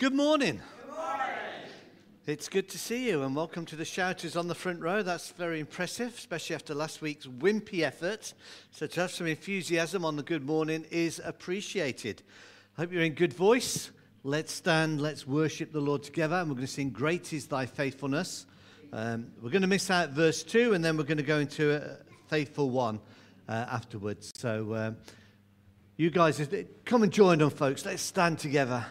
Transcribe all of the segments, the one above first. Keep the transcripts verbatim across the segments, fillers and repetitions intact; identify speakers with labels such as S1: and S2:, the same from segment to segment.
S1: Good morning. Good morning. It's good to see you and welcome to the shouters on the front row. That's very impressive, especially after last week's wimpy effort. So to have some enthusiasm on the good morning is appreciated. I hope you're in good voice. Let's stand, let's worship the Lord together, and we're going to sing Great is Thy Faithfulness. Um, we're going to miss out verse two, and then we're going to go into a faithful one uh, afterwards. So uh, you guys, come and join on, folks. Let's stand together.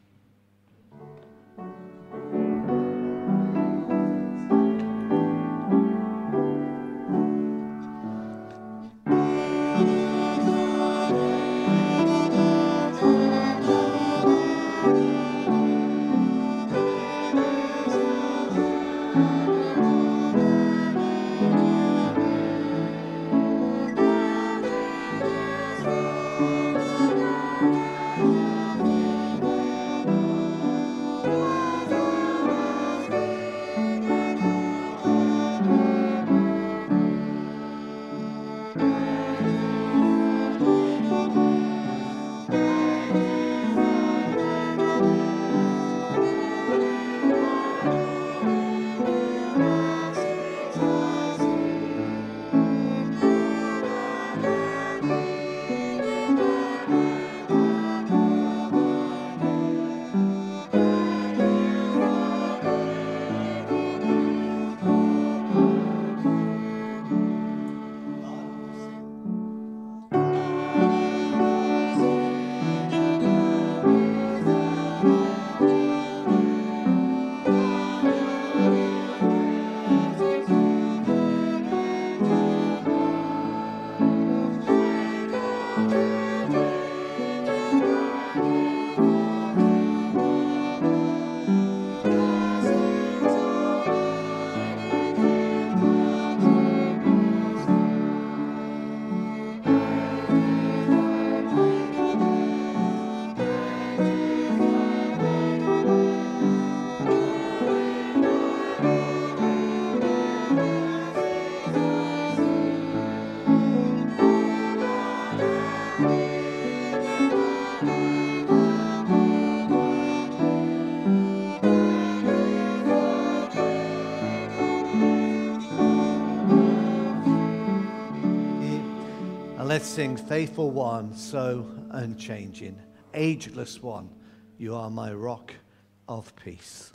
S1: Let's sing Faithful One, so unchanging, ageless one, you are my rock of peace.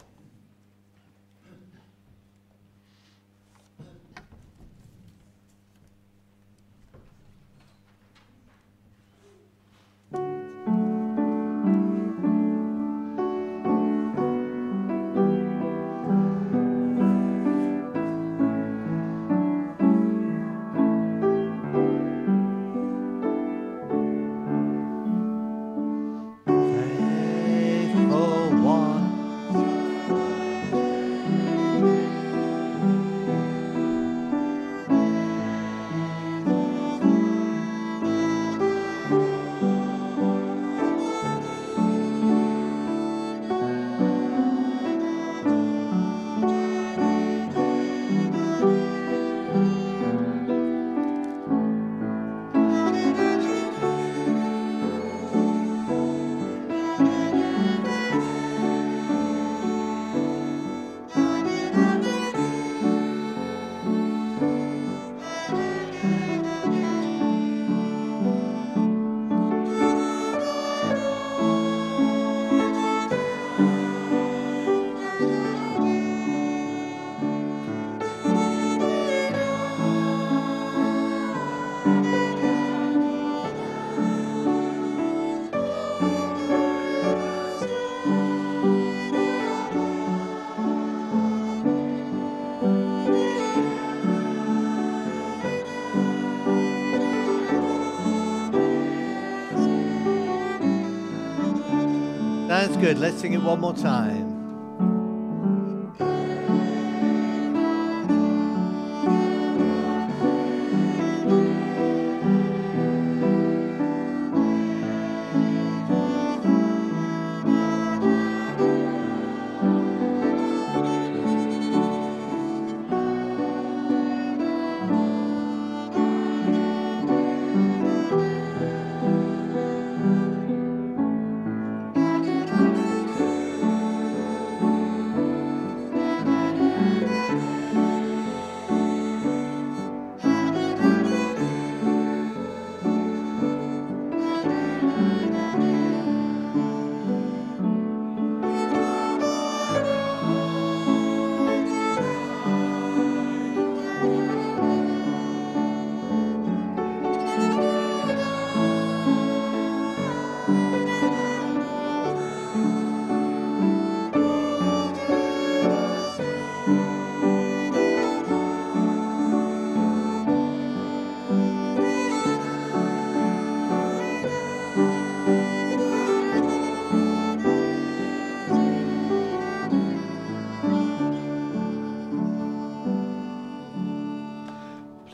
S1: That's good. Let's sing it one more time.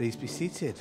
S1: Please be seated.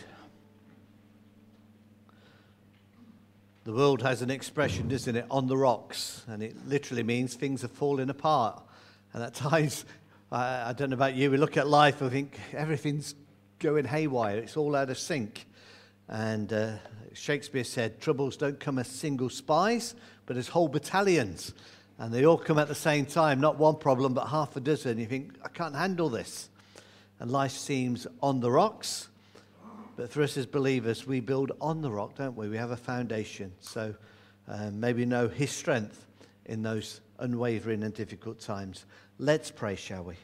S1: The world has an expression, doesn't it, on the rocks, and it literally means things are falling apart. And at times, I, I don't know about you, we look at life and think everything's going haywire, it's all out of sync. And uh, Shakespeare said, troubles don't come as single spies, but as whole battalions. And they all come at the same time, not one problem, but half a dozen. You think, I can't handle this. And life seems on the rocks. But for us as believers, we build on the rock, don't we? We have a foundation. So um, maybe know his strength in those unwavering and difficult times. Let's pray, shall we?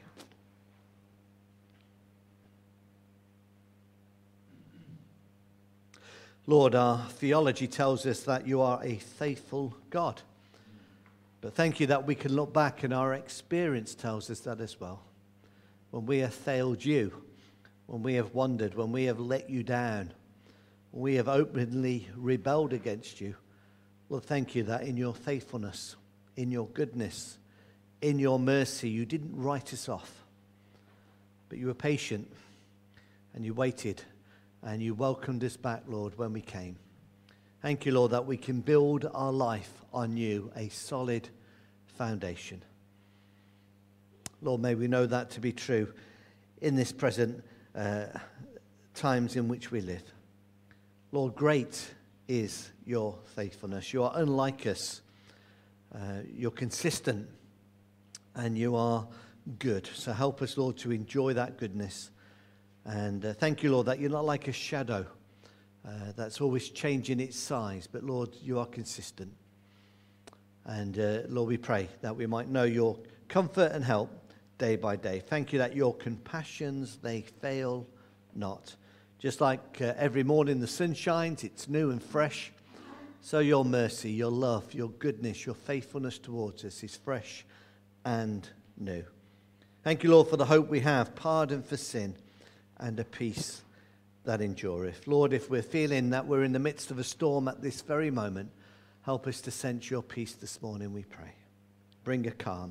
S1: Lord, our theology tells us that you are a faithful God. But thank you that we can look back and our experience tells us that as well. When we have failed you, when we have wandered, when we have let you down, when we have openly rebelled against you, Lord, thank you that in your faithfulness, in your goodness, in your mercy, you didn't write us off, but you were patient and you waited and you welcomed us back, Lord, when we came. Thank you, Lord, that we can build our life on you, a solid foundation. Lord, may we know that to be true in this present uh, times in which we live. Lord, great is your faithfulness. You are unlike us. Uh, you're consistent and you are good. So help us, Lord, to enjoy that goodness. And uh, thank you, Lord, that you're not like a shadow uh, that's always changing its size. But, Lord, you are consistent. And, uh, Lord, we pray that we might know your comfort and help day by day. Thank you that your compassions, they fail not. Just like uh, every morning the sun shines, it's new and fresh. So your mercy, your love, your goodness, your faithfulness towards us is fresh and new. Thank you, Lord, for the hope we have, pardon for sin, and a peace that endureth. Lord, if we're feeling that we're in the midst of a storm at this very moment, help us to sense your peace this morning, we pray. Bring a calm.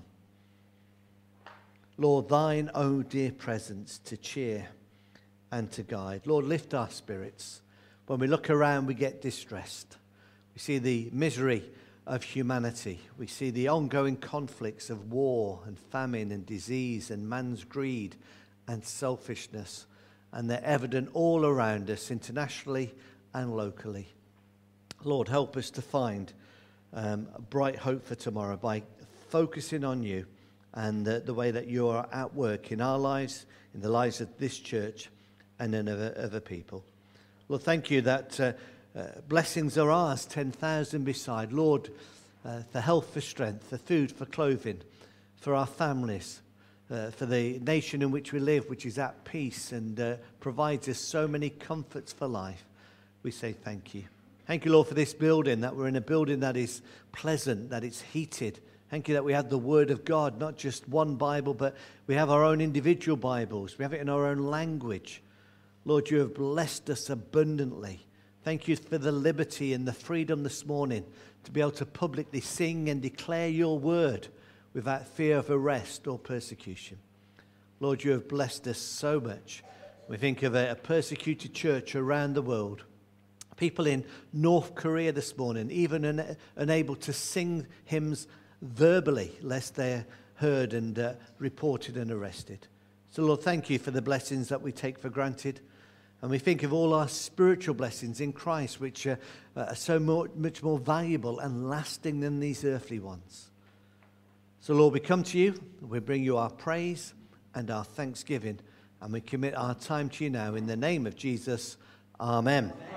S1: Lord, thine, oh dear presence to cheer and to guide. Lord, lift our spirits. When we look around, we get distressed. We see the misery of humanity. We see the ongoing conflicts of war and famine and disease and man's greed and selfishness. And they're evident all around us, internationally and locally. Lord, help us to find um, a bright hope for tomorrow by focusing on you and the, the way that you are at work in our lives, in the lives of this church, and in other, other people. Lord, thank you that uh, uh, blessings are ours, ten thousand beside. Lord, uh, for health, for strength, for food, for clothing, for our families, uh, for the nation in which we live, which is at peace and uh, provides us so many comforts for life. We say thank you. Thank you, Lord, for this building, that we're in a building that is pleasant, that it's heated. Thank you that we have the Word of God, not just one Bible, but we have our own individual Bibles. We have it in our own language. Lord, you have blessed us abundantly. Thank you for the liberty and the freedom this morning to be able to publicly sing and declare your word without fear of arrest or persecution. Lord, you have blessed us so much. We think of a, a persecuted church around the world. People in North Korea this morning, even un, unable to sing hymns verbally, lest they're heard and uh, reported and arrested. So, Lord, thank you for the blessings that we take for granted. And we think of all our spiritual blessings in Christ, which uh, are so more, much more valuable and lasting than these earthly ones. So, Lord, we come to you, we bring you our praise and our thanksgiving, and we commit our time to you now. In the name of Jesus, amen. Amen.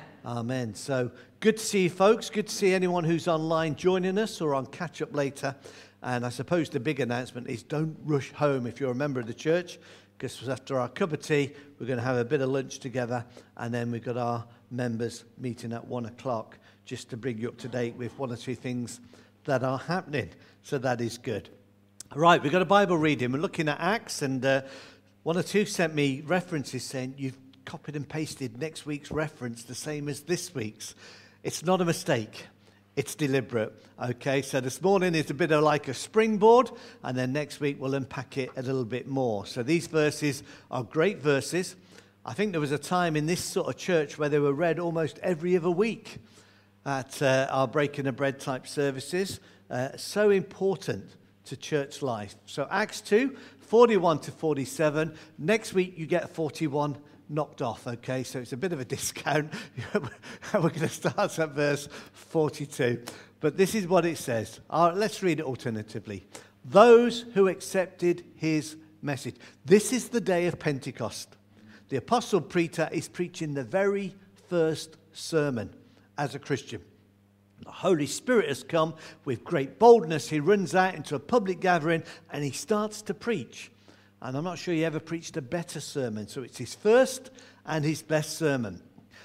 S1: Amen. So good to see you, folks. Good to see anyone who's online joining us or on catch-up later. And I suppose the big announcement is don't rush home if you're a member of the church, because after our cup of tea, we're going to have a bit of lunch together, and then we've got our members meeting at one o'clock just to bring you up to date with one or two things that are happening. So that is good. Right, we've got a Bible reading. We're looking at Acts, and uh, one or two sent me references saying you've copied and pasted next week's reference the same as this week's. It's not a mistake. It's deliberate. Okay, so this morning is a bit of like a springboard, and then next week we'll unpack it a little bit more. So these verses are great verses. I think there was a time in this sort of church where they were read almost every other week at uh, our breaking the bread type services. Uh, so important to church life. So Acts two, forty-one to forty-seven. Next week you get forty-one knocked off, okay? So it's a bit of a discount. We're going to start at verse forty-two. But this is what it says. Uh, let's read it alternatively. Those who accepted his message. This is the day of Pentecost. The Apostle Peter is preaching the very first sermon as a Christian. The Holy Spirit has come with great boldness. He runs out into a public gathering and he starts to preach. And I'm not sure he ever preached a better sermon. So it's his first and his best sermon.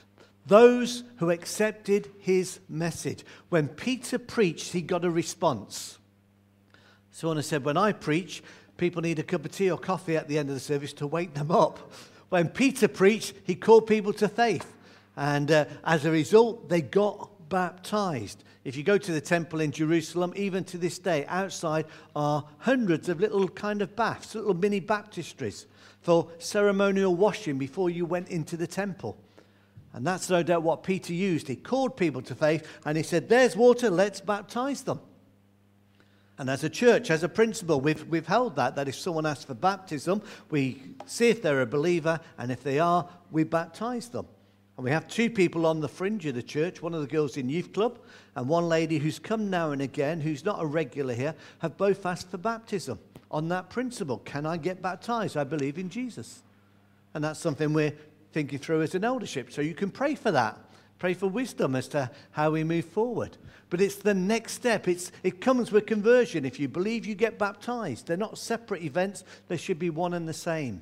S1: Those who accepted his message. When Peter preached, he got a response. Someone said, when I preach, people need a cup of tea or coffee at the end of the service to wake them up. When Peter preached, he called people to faith. And uh, as a result, they got baptized. If you go to the temple in Jerusalem, even to this day, outside are hundreds of little kind of baths, little mini baptistries for ceremonial washing before you went into the temple. And that's no doubt what Peter used. He called people to faith and he said, there's water, let's baptize them. And as a church, as a principle, we've, we've held that, that if someone asks for baptism, we see if they're a believer, and if they are, we baptize them. And we have two people on the fringe of the church, one of the girls in youth club, and one lady who's come now and again, who's not a regular here, have both asked for baptism on that principle. Can I get baptized? I believe in Jesus. And that's something we're thinking through as an eldership. So you can pray for that. Pray for wisdom as to how we move forward. But it's the next step. It's, it comes with conversion. If you believe, you get baptized. They're not separate events. They should be one and the same.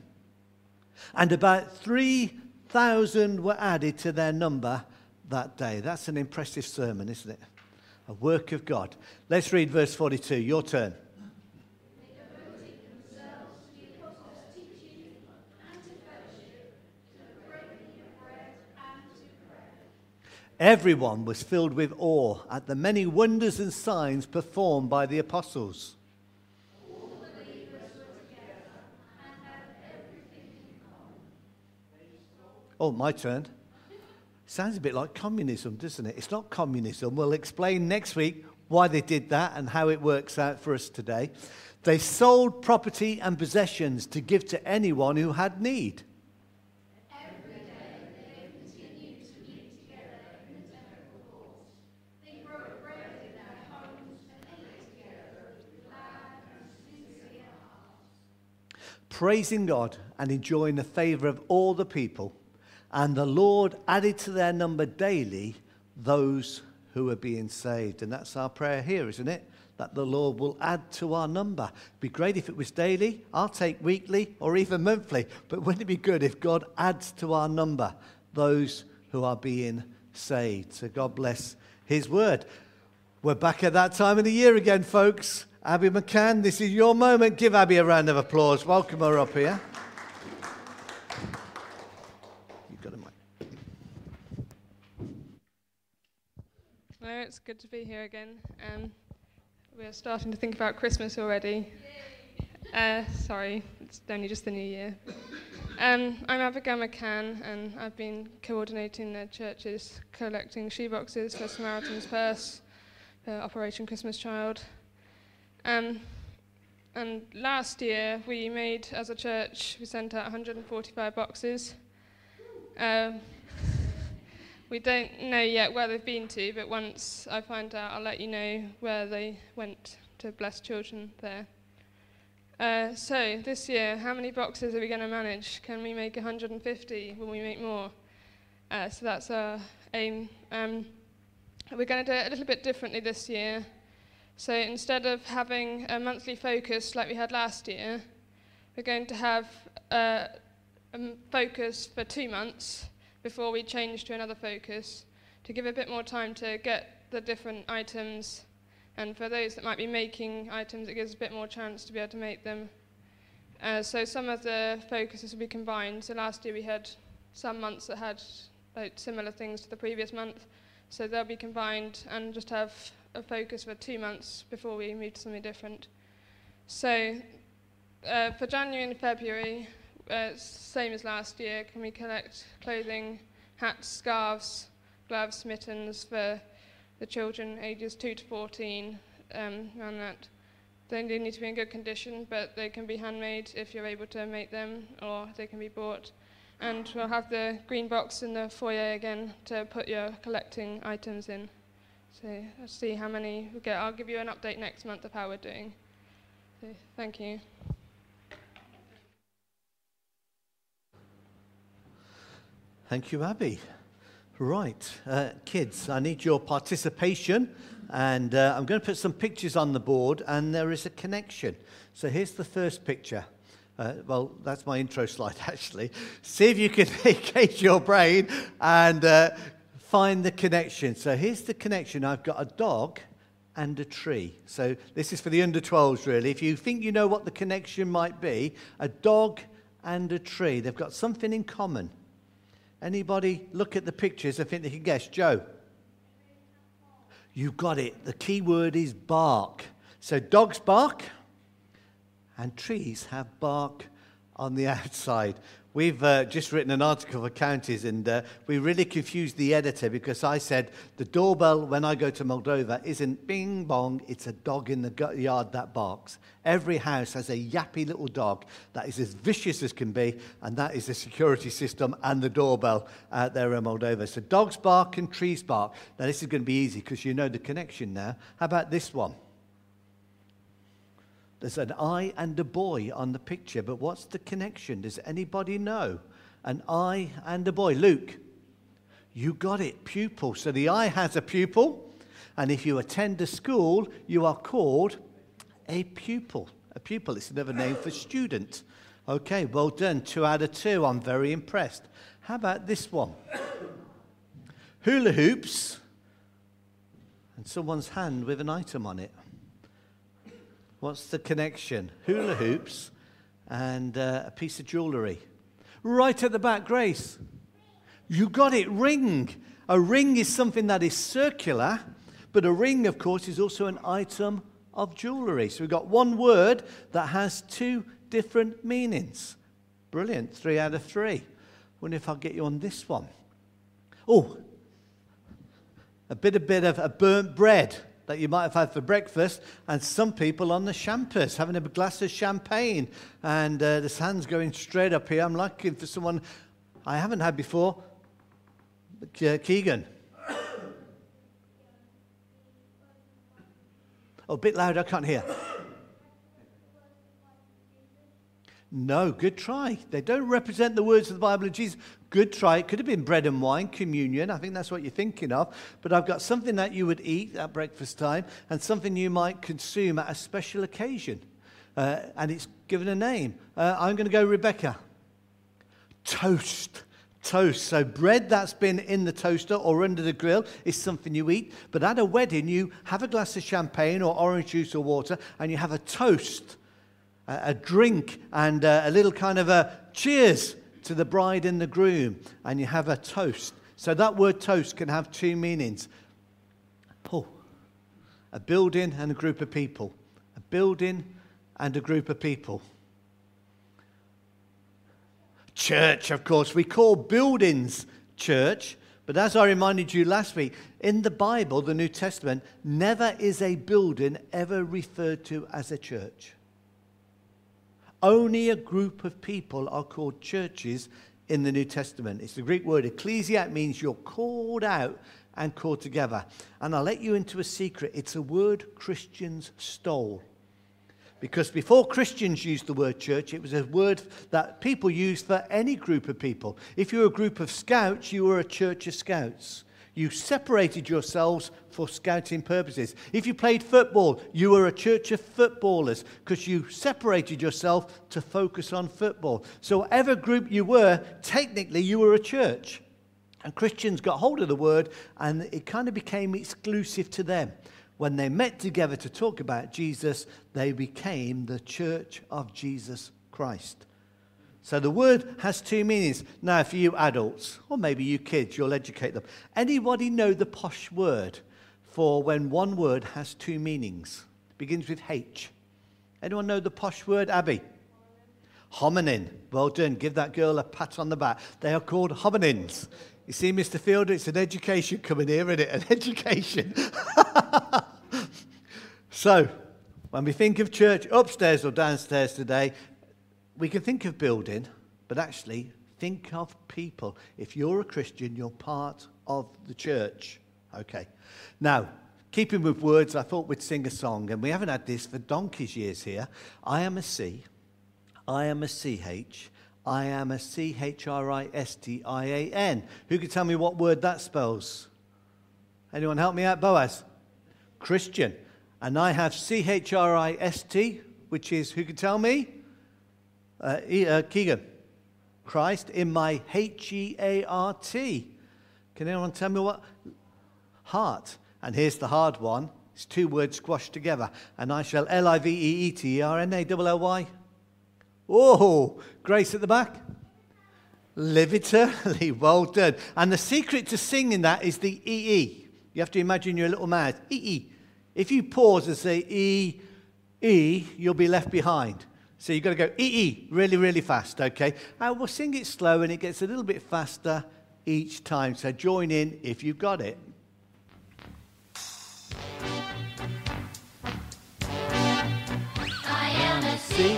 S1: And about three thousand were added to their number that day. That's an impressive sermon, isn't it? A work of God. Let's read verse forty-two. Your turn. Everyone was filled with awe at the many wonders and signs performed by the apostles. All believers were together and had everything in common. Oh, my turn. Sounds a bit like communism, doesn't it? It's not communism. We'll explain next week why they did that and how it works out for us today. They sold property and possessions to give to anyone who had need. Praising God and enjoying the favor of all the people. And the Lord added to their number daily those who are being saved. And that's our prayer here, isn't it? That the Lord will add to our number. It'd be great if it was daily. I'll take weekly or even monthly. But wouldn't it be good if God adds to our number those who are being saved? So God bless his word. We're back at that time of the year again, folks. Abby McCann, this is your moment. Give Abby a round of applause. Welcome her up here. You've got a mic.
S2: Hello, it's good to be here again. Um, we're starting to think about Christmas already. Uh, sorry, it's only just the new year. Um, I'm Abigail McCann, and I've been coordinating the church's collecting shoeboxes for Samaritan's Purse, for Operation Christmas Child. Um, and last year we made, as a church, we sent out one hundred forty-five boxes. Uh, we don't know yet where they've been to, but once I find out, I'll let you know where they went to bless children there. Uh, so this year, how many boxes are we going to manage? Can we make one hundred fifty? Will we make more? Uh, so that's our aim. Um, we're going to do it a little bit differently this year. So instead of having a monthly focus like we had last year, we're going to have uh, a focus for two months before we change to another focus to give a bit more time to get the different items. And for those that might be making items, it gives a bit more chance to be able to make them. Uh, so some of the focuses will be combined. So last year we had some months that had like, similar things to the previous month. So they'll be combined and just have a focus for two months before we move to something different. So uh, for January and February, uh, same as last year, can we collect clothing, hats, scarves, gloves, mittens for the children ages two to fourteen, um, around that. They do need to be in good condition, but they can be handmade if you're able to make them, or they can be bought. And we'll have the green box in the foyer again to put your collecting items in. So let's see how many we get. I'll give you an update next month of how we're doing. So thank you.
S1: Thank you, Abby. Right, uh, kids, I need your participation, and uh, I'm going to put some pictures on the board, and there is a connection. So here's the first picture. Uh, well, that's my intro slide, actually. See if you can engage your brain and uh, find the connection. So here's the connection. I've got a dog and a tree. So this is for the under twelves, really. If you think you know what the connection might be, a dog and a tree, they've got something in common. Anybody look at the pictures and think they can guess? Joe? You got it. The key word is bark. So dogs bark and trees have bark on the outside. We've uh, just written an article for counties, and uh, we really confused the editor because I said the doorbell when I go to Moldova isn't bing bong, it's a dog in the yard that barks. Every house has a yappy little dog that is as vicious as can be, and that is the security system and the doorbell out there in Moldova. So dogs bark and trees bark. Now this is going to be easy because you know the connection now. How about this one? There's an eye and a boy on the picture, but what's the connection? Does anybody know? An eye and a boy. Luke, you got it, pupil. So the eye has a pupil, and if you attend a school, you are called a pupil. A pupil is another name for student. Okay, well done. Two out of two. I'm very impressed. How about this one? Hula hoops, and someone's hand with an item on it. What's the connection? Hula hoops and uh, a piece of jewellery. Right at the back, Grace. You got it, ring. A ring is something that is circular, but a ring, of course, is also an item of jewellery. So we've got one word that has two different meanings. Brilliant, three out of three. Wonder if I'll get you on this one. Oh, a bit, a bit of a burnt bread that you might have had for breakfast, and some people on the champers having a glass of champagne, and uh, this hand's going straight up here. I'm looking for someone I haven't had before. Uh, Keegan. Oh, a bit louder, I can't hear. No, good try. They don't represent the words of the Bible of Jesus. Good try. It could have been bread and wine, communion. I think that's what you're thinking of. But I've got something that you would eat at breakfast time and something you might consume at a special occasion. Uh, and it's given a name. Uh, I'm going to go Rebecca. Toast. Toast. So bread that's been in the toaster or under the grill is something you eat. But at a wedding, you have a glass of champagne or orange juice or water, and you have a toast. A drink and a little kind of a cheers to the bride and the groom, and you have a toast. So that word toast can have two meanings. Oh, a building and a group of people. A building and a group of people. Church, of course. We call buildings church, but as I reminded you last week, in the Bible, the New Testament, never is a building ever referred to as a church. Only a group of people are called churches in the New Testament. It's the Greek word ecclesia. It means you're called out and called together. And I'll let you into a secret. It's a word Christians stole. Because before Christians used the word church, it was a word that people used for any group of people. If you were a group of scouts, you were a church of scouts. You separated yourselves for scouting purposes. If you played football, you were a church of footballers because you separated yourself to focus on football. So whatever group you were, technically you were a church. And Christians got hold of the word and it kind of became exclusive to them. When they met together to talk about Jesus, they became the Church of Jesus Christ. So the word has two meanings. Now, for you adults, or maybe you kids, you'll educate them. Anybody know the posh word for when one word has two meanings? It begins with H. Anyone know the posh word, Abby? Hominin. Well done. Give that girl a pat on the back. They are called hominins. You see, Mister Fielder, it's an education coming here, isn't it? An education. So, when we think of church upstairs or downstairs today, we can think of building, but actually think of people. If you're a Christian, you're part of the church. Okay. Now, keeping with words, I thought we'd sing a song, and we haven't had this for donkey's years here. I am a C. I am a C H. I am a C H R I S T I A N. Who can tell me what word that spells? Anyone help me out? Boaz? Christian. And I have C H R I S T, which is, who can tell me? Uh, e, uh, Keegan. Christ in my H E A R T. Can anyone tell me what? Heart. And here's the hard one. It's two words squashed together. And I shall L I V E E T E R N A L L Y. Oh, Grace at the back. Live eternally. Well done. And the secret to singing that is the E E. You have to imagine your little mouth. E E. If you pause and say E, E, you'll be left behind. So you've got to go E, E, really, really fast, okay? And we'll sing it slow and it gets a little bit faster each time. So join in if you've got it.
S3: I am a
S1: C.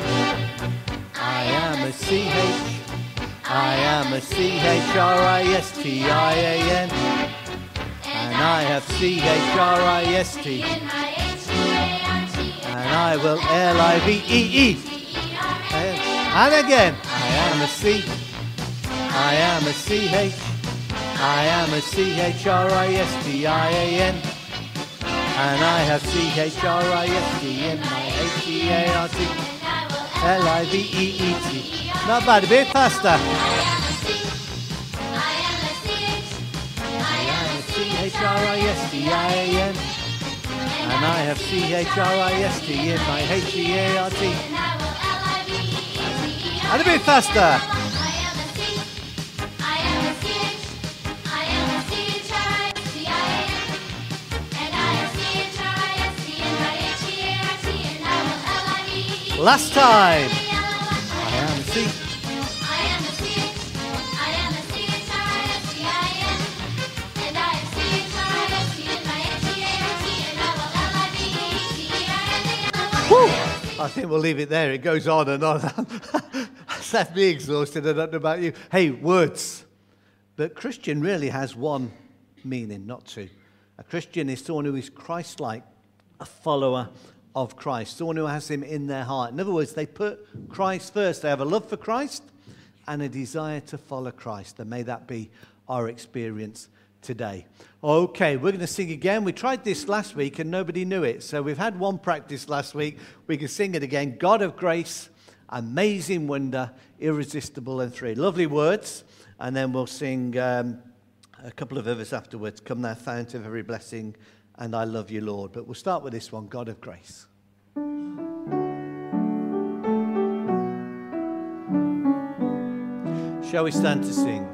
S1: I am a C H. I am a C H R I S T I A N. And I have C H R I S T.
S3: in my H E A R T.
S1: And I will L I V E E. And again. I am a C. I am a C H. I am a C H R I S T I A N. And I have C H R I S T in my H E A R T. L I V E E T. Not bad, a bit faster.
S3: I am a C. I am a C H. I am a
S1: C H R I S T I A N. And I have C H R I S T in my H E A R T.
S3: and I will L I V E E T.
S1: And a bit faster.
S3: I am a C. I am a C H. I am a C H R I S T I A N. And I have C H R I S T in my H E A R T. And I will L I V E E T.
S1: Last time.
S3: I
S1: I am a C.
S3: I am a C H. I am a C H R I S T I A N. And I have C H R I S T in my H E A R T. And I will L I V E E T E R N.
S1: Woo! I think we'll leave it there. It goes on and on. That's left me exhausted. I don't know about you. Hey, words. But Christian really has one meaning, not two. A Christian is someone who is Christ-like, a follower of Christ, someone who has him in their heart. In other words, they put Christ first. They have a love for Christ and a desire to follow Christ. And may that be our experience today. Okay, we're going to sing again. We tried this last week and nobody knew it. So we've had one practice last week. We can sing it again. God of grace, amazing wonder, irresistible and free. Lovely words. And then we'll sing um, a couple of others afterwards. Come thou fount of every blessing, and I love you, Lord. But we'll start with this one, God of grace. Shall we stand to sing?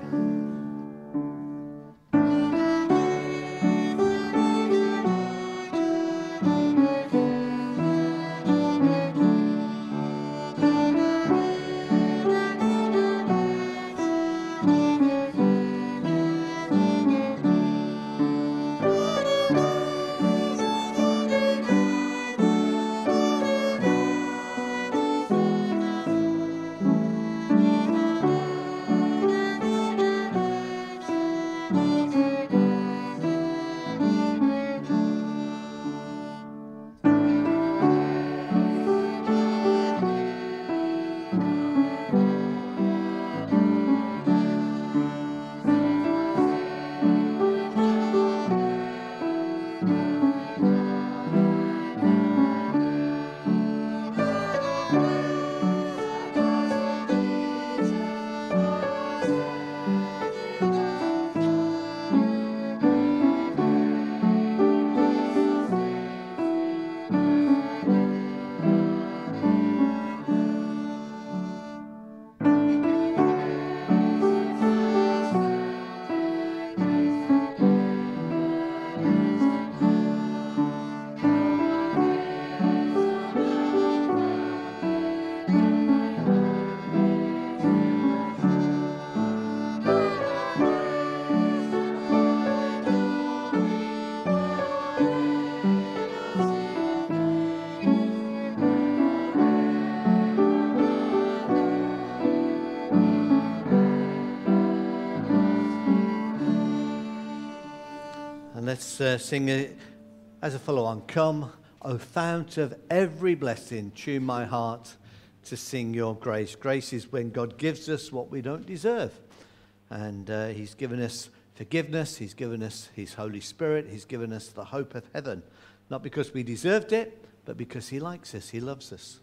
S1: let's uh, sing it as a follow-on. Come, O fount of every blessing, tune my heart to sing your grace. Grace is when God gives us what we don't deserve. And uh, he's given us forgiveness, he's given us his Holy Spirit, he's given us the hope of heaven. Not because we deserved it, but because he likes us, he loves us.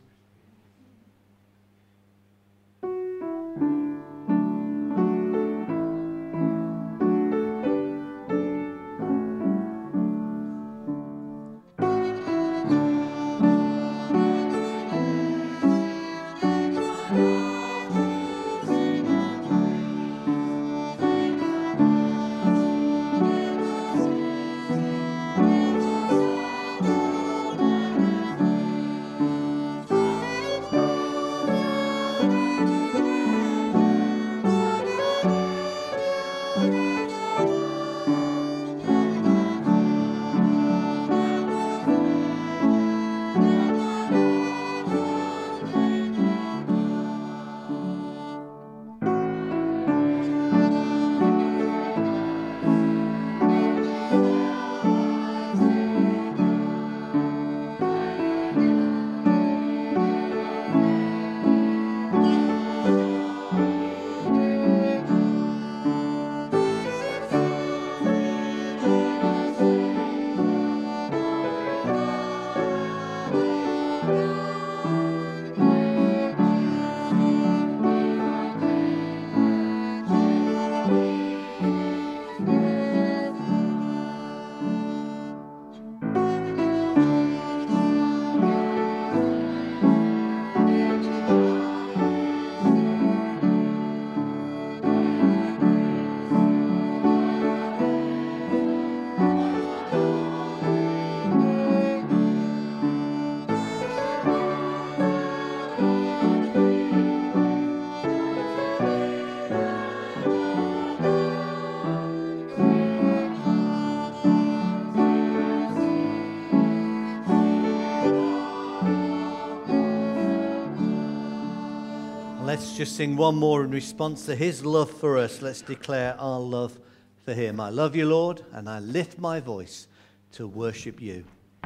S1: Let's just sing one more in response to his love for us. Let's declare our love for him. I love you, Lord, and I lift my voice to worship you.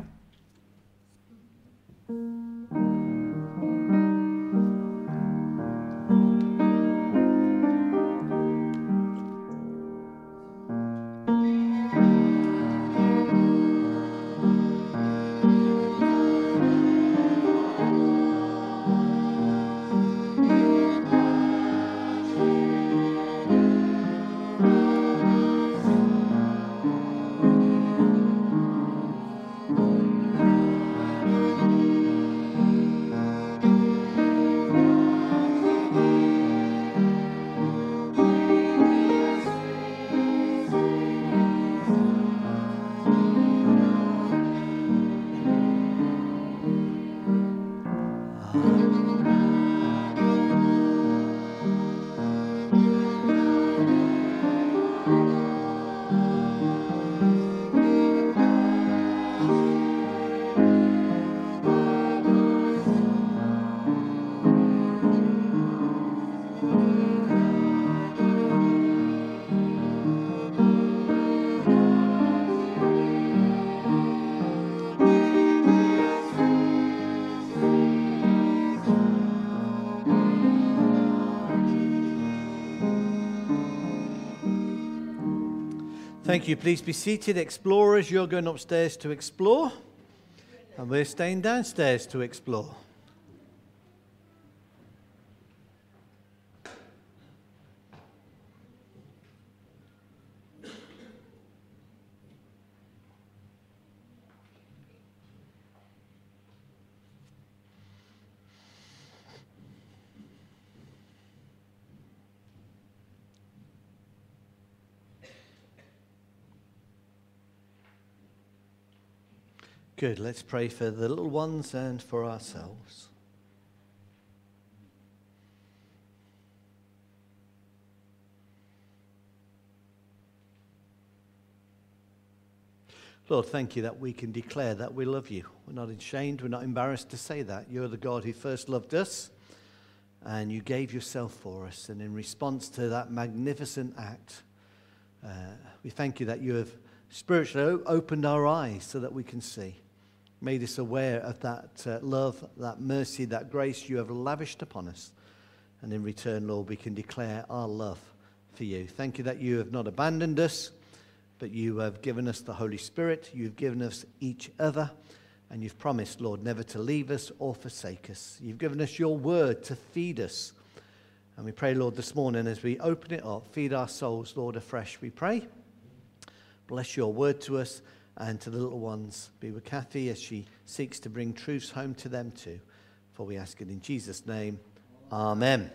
S1: Thank you. Please be seated. Explorers, you're going upstairs to explore, and we're staying downstairs to explore. Good. Let's pray for the little ones and for ourselves. Lord, thank you that we can declare that we love you. We're not ashamed, we're not embarrassed to say that. You're the God who first loved us, and you gave yourself for us. And in response to that magnificent act, uh, we thank you that you have spiritually opened our eyes so that we can see, made us aware of that uh, love, that mercy, that grace you have lavished upon us. And in return, Lord, we can declare our love for you. Thank you that you have not abandoned us, but you have given us the Holy Spirit. You've given us each other. And you've promised, Lord, never to leave us or forsake us. You've given us your word to feed us. And we pray, Lord, this morning as we open it up, feed our souls, Lord, afresh, we pray. Bless your word to us and to the little ones. Be with Kathy as she seeks to bring truths home to them too. For we ask it in Jesus' name. Amen.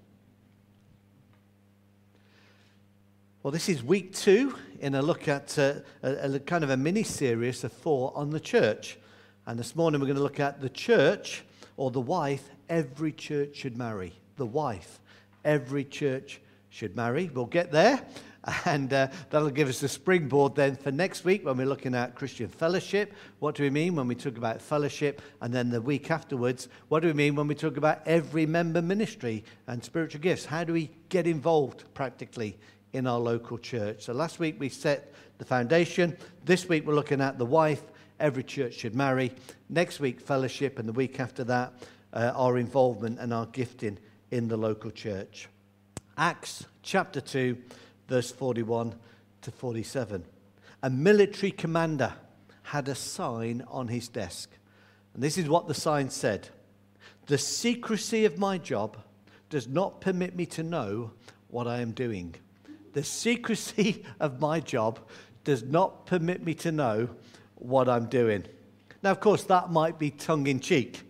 S1: Well, this is week two in a look at uh, a, a kind of a mini-series of four on the church. And this morning we're going to look at the church, or the wife every church should marry. The wife every church should marry. We'll get there. And uh, that'll give us a springboard then for next week when we're looking at Christian fellowship. What do we mean when we talk about fellowship? And then the week afterwards, what do we mean when we talk about every member ministry and spiritual gifts? How do we get involved practically in our local church? So last week we set the foundation. This week we're looking at the wife every church should marry. Next week, fellowship. And the week after that, uh, our involvement and our gifting in the local church. Acts chapter two. Verse forty-one to forty-seven. A military commander had a sign on his desk. And this is what the sign said. The secrecy of my job does not permit me to know what I am doing. The secrecy of my job does not permit me to know what I'm doing. Now, of course, that might be tongue-in-cheek.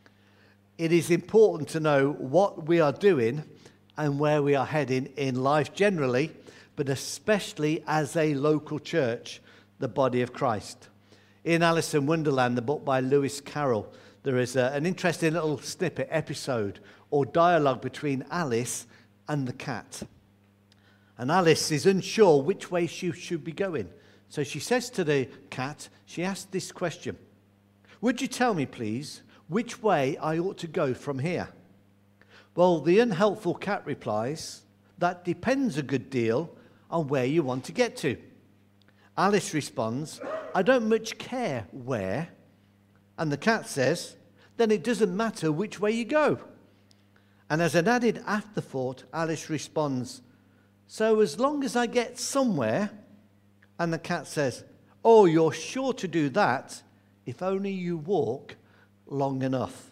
S1: It is important to know what we are doing and where we are heading in life generally, but especially as a local church, the body of Christ. In Alice in Wonderland, the book by Lewis Carroll, there is a, an interesting little snippet, episode, or dialogue between Alice and the cat. And Alice is unsure which way she should be going. So she says to the cat, she asks this question: would you tell me, please, which way I ought to go from here? Well, the unhelpful cat replies, that depends a good deal on where you want to get to. Alice responds, I don't much care where. And the cat says, then it doesn't matter which way you go. And as an added afterthought, Alice responds, so as long as I get somewhere. And the cat says, oh, you're sure to do that if only you walk long enough.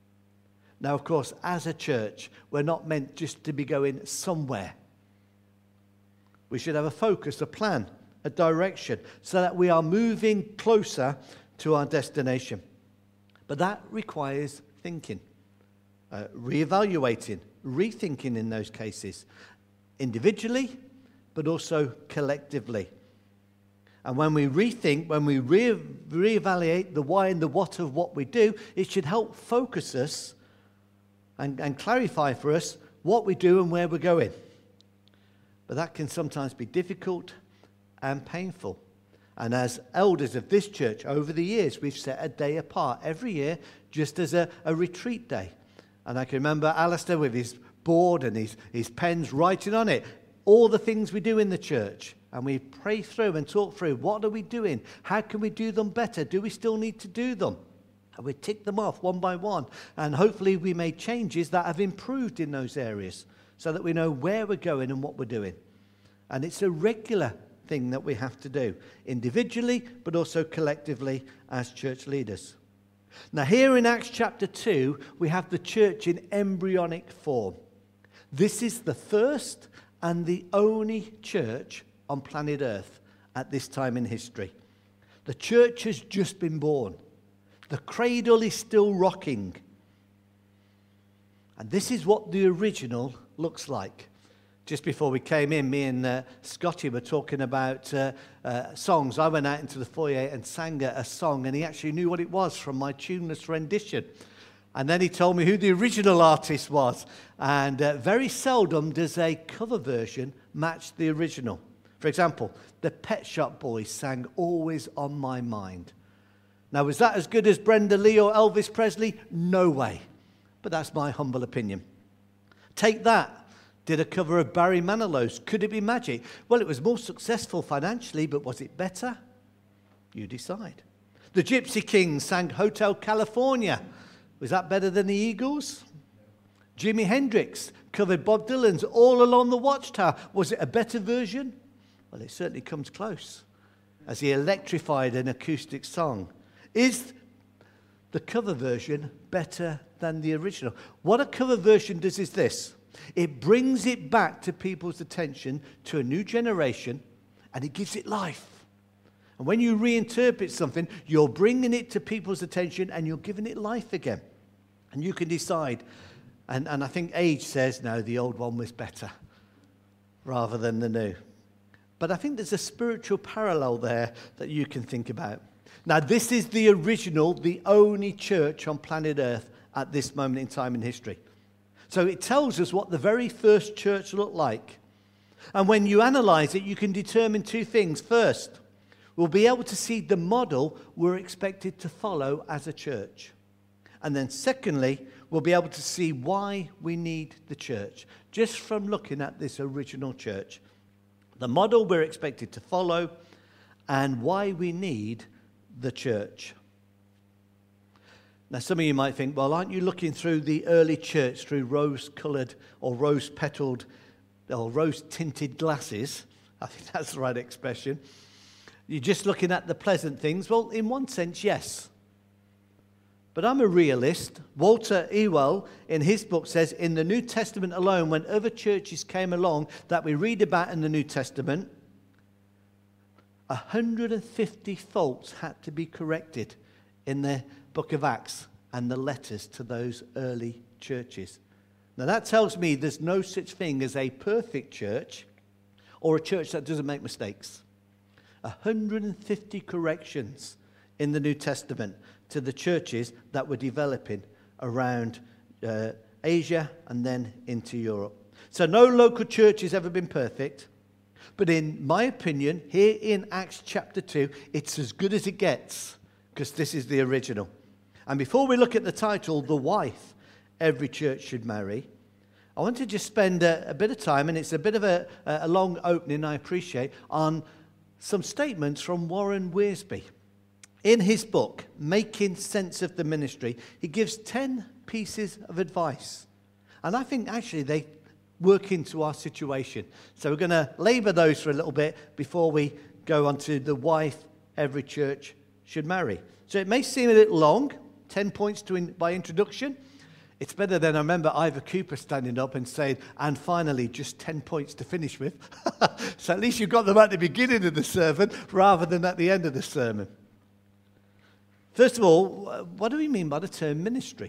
S1: Now, of course, as a church, we're not meant just to be going somewhere. We should have a focus, a plan, a direction, so that we are moving closer to our destination. But that requires thinking, uh, reevaluating, rethinking in those cases, individually, but also collectively. And when we rethink, when we re- reevaluate the why and the what of what we do, it should help focus us and, and clarify for us what we do and where we're going. But that can sometimes be difficult and painful. And as elders of this church, over the years, we've set a day apart every year just as a, a retreat day. And I can remember Alistair with his board and his, his pens writing on it all the things we do in the church. And we pray through and talk through, what are we doing? How can we do them better? Do we still need to do them? And we tick them off one by one. And hopefully we made changes that have improved in those areas so that we know where we're going and what we're doing. And it's a regular thing that we have to do, individually, but also collectively as church leaders. Now here in Acts chapter two, we have the church in embryonic form. This is the first and the only church on planet Earth at this time in history. The church has just been born. The cradle is still rocking. And this is what the original looks like. Just before we came in, me and uh, Scotty were talking about uh, uh, songs. I went out into the foyer and sang a, a song, and he actually knew what it was from my tuneless rendition. And then he told me who the original artist was. And uh, very seldom does a cover version match the original. For example, the Pet Shop Boys sang Always on My Mind. Now, was that as good as Brenda Lee or Elvis Presley? No way. But that's my humble opinion. Take that. Did a cover of Barry Manilow's Could It Be Magic? Well, it was more successful financially, but was it better? You decide. The Gypsy Kings sang Hotel California. Was that better than the Eagles? Jimi Hendrix covered Bob Dylan's All Along the Watchtower. Was it a better version? Well, it certainly comes close, as he electrified an acoustic song. Is the cover version better than the original? What a cover version does is this. It brings it back to people's attention, to a new generation, and it gives it life. And when you reinterpret something, you're bringing it to people's attention and you're giving it life again. And you can decide. And, and I think age says, no, the old one was better rather than the new. But I think there's a spiritual parallel there that you can think about. Now, this is the original, the only church on planet Earth at this moment in time in history. So it tells us what the very first church looked like. And when you analyze it, you can determine two things. First, we'll be able to see the model we're expected to follow as a church. And then secondly, we'll be able to see why we need the church, just from looking at this original church. The model we're expected to follow and why we need the church. Now, some of you might think, well, aren't you looking through the early church through rose-coloured or rose-petaled or rose-tinted glasses? I think that's the right expression. You're just looking at the pleasant things. Well, in one sense, yes. But I'm a realist. Walter Ewell, in his book, says, in the New Testament alone, when other churches came along that we read about in the New Testament, one hundred fifty faults had to be corrected in the book of Acts and the letters to those early churches. Now, that tells me there's no such thing as a perfect church or a church that doesn't make mistakes. one hundred fifty corrections in the New Testament to the churches that were developing around uh, Asia and then into Europe. So no local church has ever been perfect. But in my opinion, here in Acts chapter two, it's as good as it gets, because this is the original. And before we look at the title, The Wife Every Church Should Marry, I want to just spend a, a bit of time, and it's a bit of a, a long opening, I appreciate, on some statements from Warren Wiersbe. In his book, Making Sense of the Ministry, he gives ten pieces of advice. And I think actually they work into our situation. So we're going to labour those for a little bit before we go on to the wife every church should marry. So it may seem a little long, ten points to in, by introduction. It's better than I remember Ivor Cooper standing up and saying, and finally, just ten points to finish with. So at least you got them at the beginning of the sermon rather than at the end of the sermon. First of all, what do we mean by the term ministry?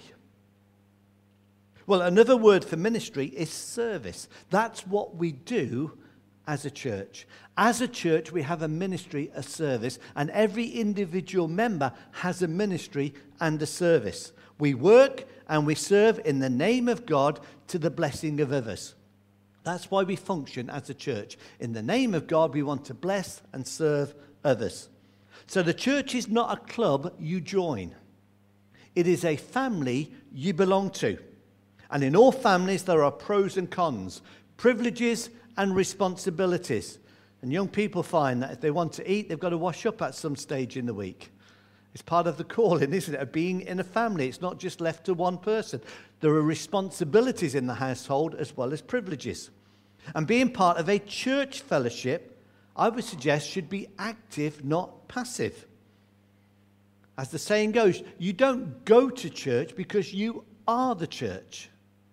S1: Well, another word for ministry is service. That's what we do as a church. As a church, we have a ministry, a service, and every individual member has a ministry and a service. We work and we serve in the name of God to the blessing of others. That's why we function as a church. In the name of God, we want to bless and serve others. So the church is not a club you join. It is a family you belong to. And in all families, there are pros and cons, privileges and responsibilities. And young people find that if they want to eat, they've got to wash up at some stage in the week. It's part of the calling, isn't it, of being in a family. It's not just left to one person. There are responsibilities in the household as well as privileges. And being part of a church fellowship, I would suggest, should be active, not passive. As the saying goes, you don't go to church because you are the church.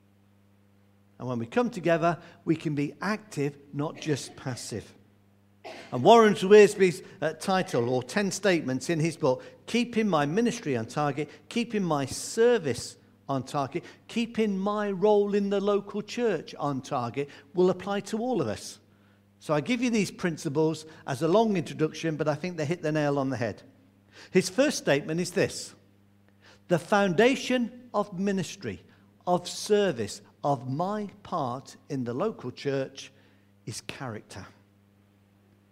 S1: And when we come together, we can be active, not just passive. And Warren Wiersbe's uh, title, or ten statements in his book, Keeping My Ministry on Target, Keeping My Service on Target, Keeping My Role in the Local Church on Target, will apply to all of us. So I give you these principles as a long introduction, but I think they hit the nail on the head. His first statement is this: the foundation of ministry, of service, of my part in the local church is character.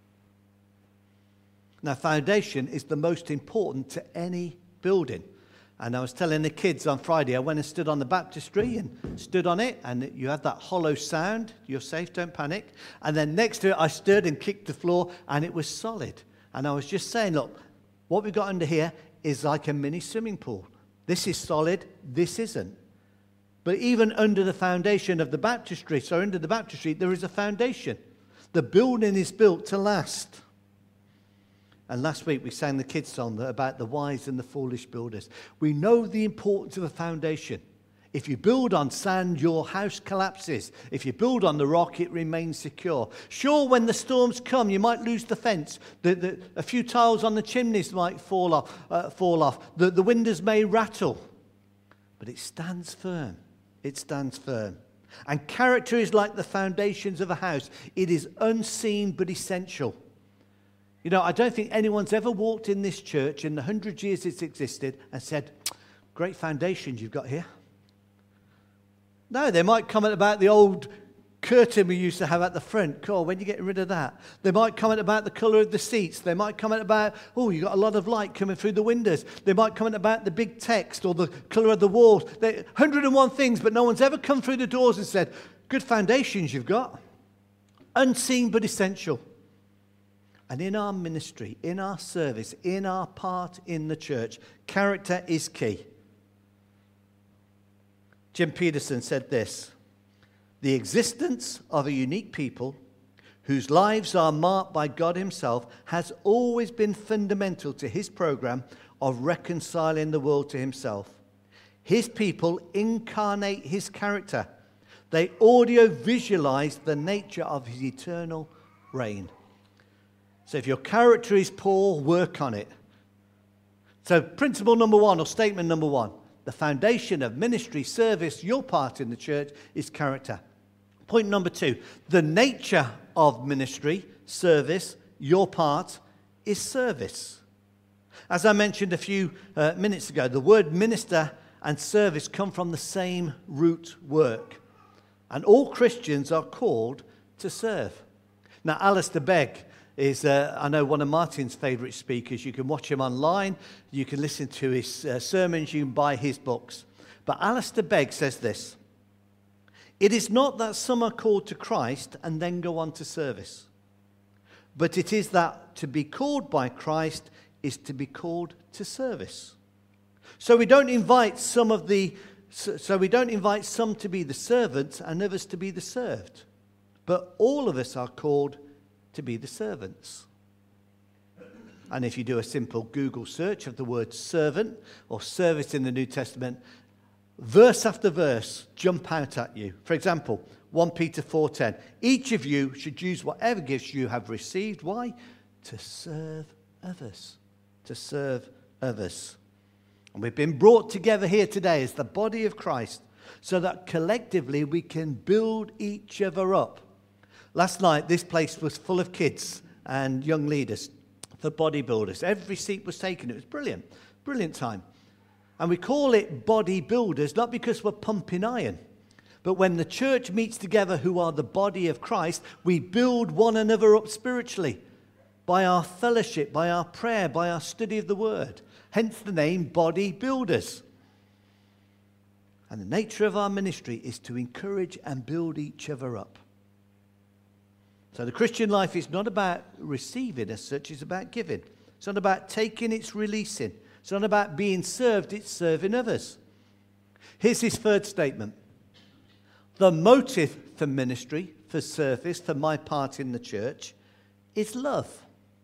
S1: Now, foundation is the most important to any building. And I was telling the kids on Friday, I went and stood on the baptistry and stood on it, and you had that hollow sound. You're safe, don't panic. And then next to it, I stood and kicked the floor, and it was solid. And I was just saying, look, what we've got under here is like a mini swimming pool. This is solid, this isn't. But even under the foundation of the baptistry, so under the baptistry, there is a foundation. The building is built to last. And last week we sang the kids' song about the wise and the foolish builders. We know the importance of a foundation. If you build on sand, your house collapses. If you build on the rock, it remains secure. Sure, when the storms come, you might lose the fence. The, the, a few tiles on the chimneys might fall off. Uh, fall off. The, the windows may rattle. But it stands firm. It stands firm. And character is like the foundations of a house. It is unseen but essential. You know, I don't think anyone's ever walked in this church in the hundred years it's existed and said, great foundations you've got here. No, they might comment about the old curtain we used to have at the front. Cool, when are you getting rid of that? They might comment about the colour of the seats. They might comment about, oh, you've got a lot of light coming through the windows. They might comment about the big text or the colour of the walls. They, one hundred and one things, but no one's ever come through the doors and said, good foundations you've got. Unseen but essential. And in our ministry, in our service, in our part in the church, character is key. Jim Peterson said this: the existence of a unique people whose lives are marked by God himself has always been fundamental to his program of reconciling the world to himself. His people incarnate his character. They audio visualize the nature of his eternal reign. So if your character is poor, work on it. So principle number one, or statement number one, the foundation of ministry, service, your part in the church is character. Point number two, the nature of ministry, service, your part is service. As I mentioned a few uh, minutes ago, the word minister and service come from the same root work. And all Christians are called to serve. Now, Alistair Begg is, uh, I know, one of Martin's favourite speakers. You can watch him online. You can listen to his uh, sermons. You can buy his books. But Alistair Begg says this: it is not that some are called to Christ and then go on to service, but it is that to be called by Christ is to be called to service. So we don't invite some of the, so we don't invite some to be the servants and others to be the served, but all of us are called to be the servants. And if you do a simple Google search of the word servant or service in the New Testament, verse after verse jump out at you. For example, First Peter four ten. Each of you should use whatever gifts you have received. Why? To serve others. To serve others. And we've been brought together here today as the body of Christ so that collectively we can build each other up. Last night, this place was full of kids and young leaders for bodybuilders. Every seat was taken. It was brilliant. Brilliant time. And we call it bodybuilders, not because we're pumping iron, but when the church meets together, who are the body of Christ, we build one another up spiritually by our fellowship, by our prayer, by our study of the word. Hence the name bodybuilders. And the nature of our ministry is to encourage and build each other up. So the Christian life is not about receiving as such, it's about giving. It's not about taking, it's releasing. It's not about being served, it's serving others. Here's his third statement. The motive for ministry, for service, for my part in the church, is love.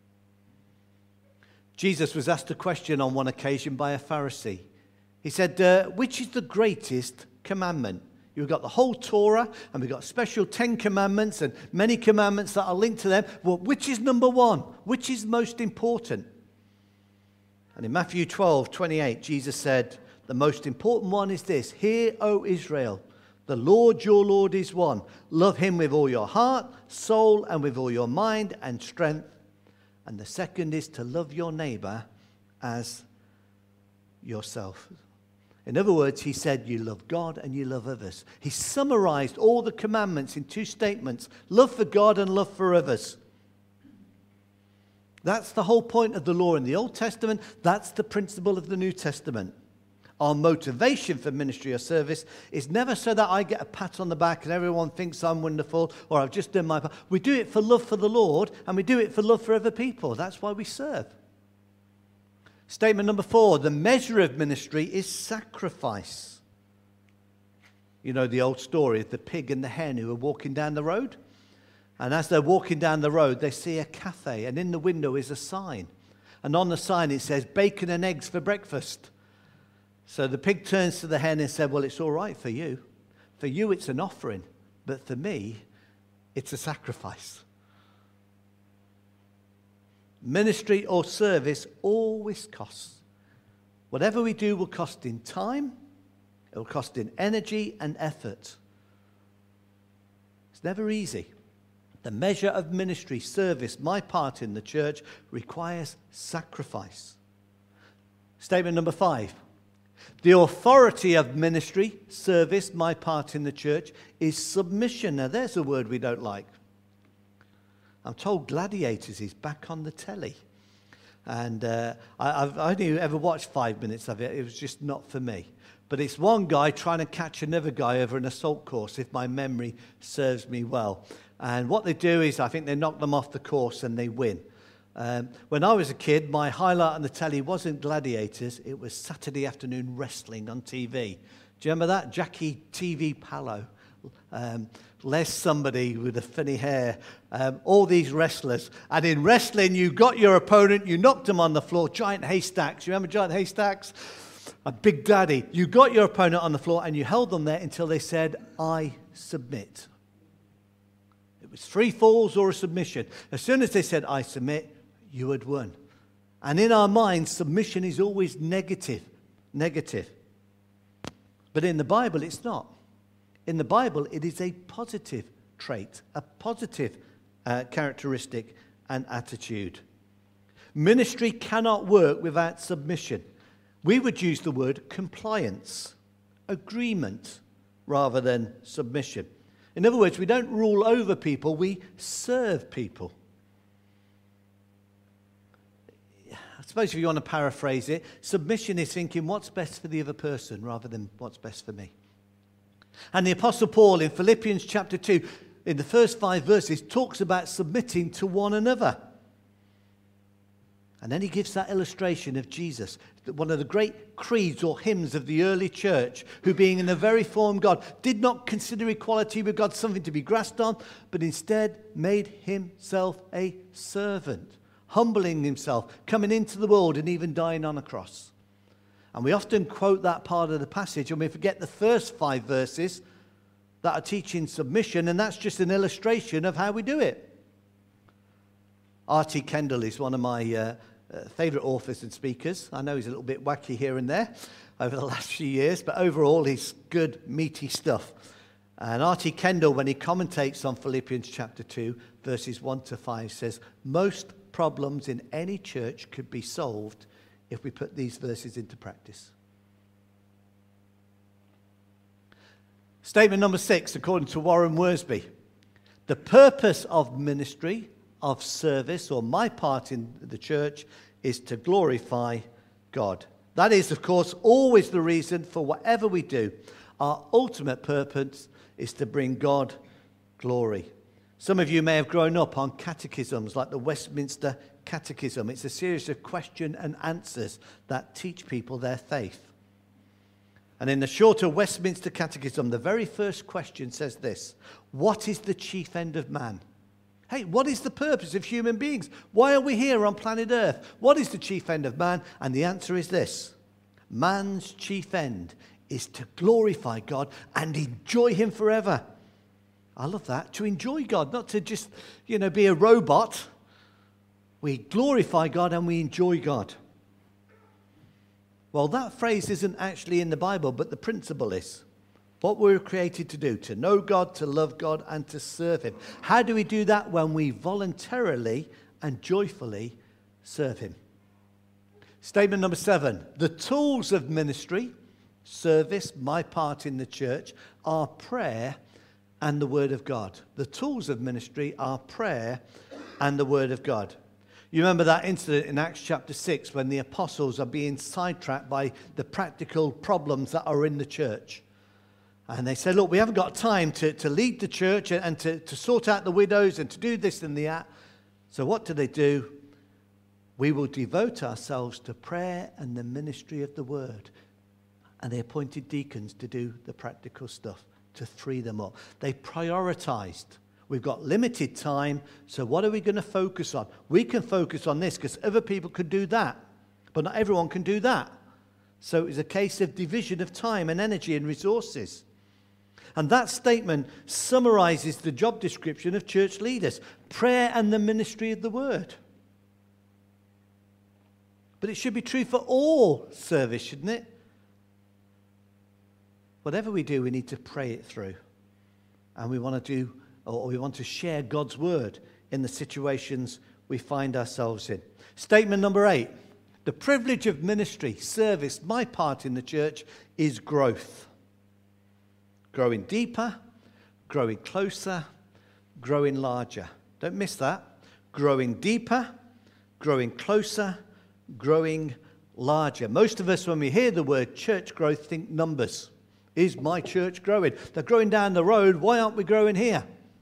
S1: Jesus was asked a question on one occasion by a Pharisee. He said, uh, which is the greatest commandment? You've got the whole Torah, and we've got special Ten Commandments and many commandments that are linked to them. Well, which is number one? Which is most important? And in Matthew twelve twenty-eight, Jesus said, the most important one is this: hear, O Israel, the Lord your Lord is one. Love him with all your heart, soul, and with all your mind and strength. And the second is to love your neighbor as yourself. In other words, he said, you love God and you love others. He summarized all the commandments in two statements: love for God and love for others. That's the whole point of the law in the Old Testament. That's the principle of the New Testament. Our motivation for ministry or service is never so that I get a pat on the back and everyone thinks I'm wonderful or I've just done my part. We do it for love for the Lord and we do it for love for other people. That's why we serve. Statement number four, the measure of ministry is sacrifice. You know the old story of the pig and the hen who are walking down the road. And as they're walking down the road, they see a cafe and in the window is a sign. And on the sign it says, bacon and eggs for breakfast. So the pig turns to the hen and said, well, it's all right for you. For you, it's an offering. But for me, it's a sacrifice. Ministry or service always costs. Whatever we do will cost in time. It will cost in energy and effort. It's never easy. The measure of ministry, service, my part in the church requires sacrifice. Statement number five. The authority of ministry, service, my part in the church, is submission. Now, there's a word we don't like. I'm told Gladiators is back on the telly. And uh, I, I've only ever watched five minutes of it. It was just not for me. But it's one guy trying to catch another guy over an assault course, if my memory serves me well. And what they do is, I think they knock them off the course and they win. Um, when I was a kid, my highlight on the telly wasn't Gladiators, it was Saturday afternoon wrestling on T V. Do you remember that? Jackie T V Pallo, um, Les somebody with a funny hair, um, all these wrestlers. And in wrestling, you got your opponent, you knocked them on the floor, giant haystacks. You remember giant haystacks? A big daddy. You got your opponent on the floor and you held them there until they said, I submit. It was three falls or a submission. As soon as they said, I submit, you had won. And in our minds, submission is always negative. Negative. But in the Bible, it's not. In the Bible, it is a positive trait, a positive uh, characteristic and attitude. Ministry cannot work without submission. We would use the word compliance, agreement, rather than submission. In other words, we don't rule over people, we serve people. I suppose if you want to paraphrase it, submission is thinking what's best for the other person rather than what's best for me. And the Apostle Paul in Philippians chapter two, in the first five verses, talks about submitting to one another. And then he gives that illustration of Jesus, one of the great creeds or hymns of the early church, who being in the very form of God, did not consider equality with God something to be grasped on, but instead made himself a servant, humbling himself, coming into the world and even dying on a cross. And we often quote that part of the passage and we forget the first five verses that are teaching submission, and that's just an illustration of how we do it. R T Kendall is one of my uh, uh, favourite authors and speakers. I know he's a little bit wacky here and there over the last few years, but overall he's good, meaty stuff. And R T Kendall, when he commentates on Philippians chapter two, verses one to five, says, most problems in any church could be solved if we put these verses into practice. Statement number six, according to Warren Worsby, the purpose of ministry, of service, or my part in the church, is to glorify God. That is, of course, always the reason for whatever we do. Our ultimate purpose is to bring God glory. Some of you may have grown up on catechisms like the Westminster Catechism. It's a series of question and answers that teach people their faith. And in the shorter Westminster Catechism, the very first question says this: what is the chief end of man? Hey, what is the purpose of human beings? Why are we here on planet Earth? What is the chief end of man? And the answer is this: man's chief end is to glorify God and enjoy him forever. I love that. To enjoy God, not to just, you know, be a robot. We glorify God and we enjoy God. Well, that phrase isn't actually in the Bible, but the principle is. What we're created to do, to know God, to love God, and to serve him. How do we do that? When we voluntarily and joyfully serve him. Statement number seven. The tools of ministry, service, my part in the church, are prayer and the Word of God. The tools of ministry are prayer and the Word of God. You remember that incident in Acts chapter six when the apostles are being sidetracked by the practical problems that are in the church. And they said, look, we haven't got time to, to lead the church and, and to, to sort out the widows and to do this and that. So what do they do? We will devote ourselves to prayer and the ministry of the word. And they appointed deacons to do the practical stuff, to free them up. They prioritized. We've got limited time, so what are we going to focus on? We can focus on this because other people could do that, but not everyone can do that. So it was a case of division of time and energy and resources. And that statement summarizes the job description of church leaders: prayer and the ministry of the word. But it should be true for all service, shouldn't it? Whatever we do, we need to pray it through. And we want to do, or we want to share God's word in the situations we find ourselves in. Statement number eight: the privilege of ministry, service, my part in the church is growth. Growing deeper, growing closer, growing larger. Don't miss that. Growing deeper, growing closer, growing larger. Most of us, when we hear the word church growth, think numbers. Is my church growing? They're growing down the road. Why aren't we growing here?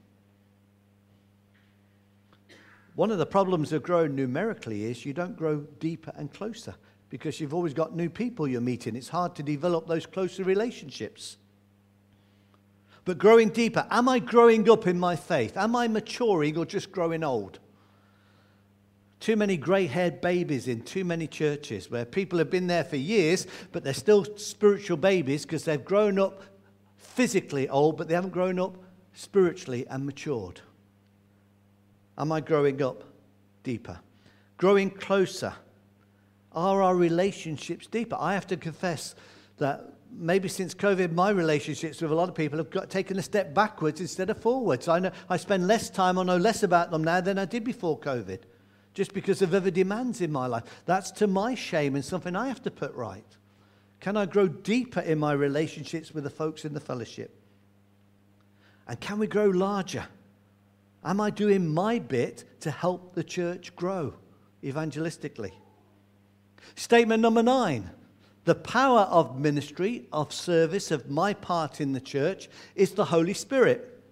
S1: One of the problems of growing numerically is you don't grow deeper and closer because you've always got new people you're meeting. It's hard to develop those closer relationships. But growing deeper, am I growing up in my faith? Am I maturing or just growing old? Too many grey-haired babies in too many churches where people have been there for years, but they're still spiritual babies because they've grown up physically old, but they haven't grown up spiritually and matured. Am I growing up deeper? Growing closer? Are our relationships deeper? I have to confess that maybe since COVID, my relationships with a lot of people have got, taken a step backwards instead of forwards. I know I spend less time, I know less about them now than I did before COVID, just because of other demands in my life. That's to my shame and something I have to put right. Can I grow deeper in my relationships with the folks in the fellowship? And can we grow larger? Am I doing my bit to help the church grow evangelistically? Statement number nine. The power of ministry, of service, of my part in the church is the Holy Spirit.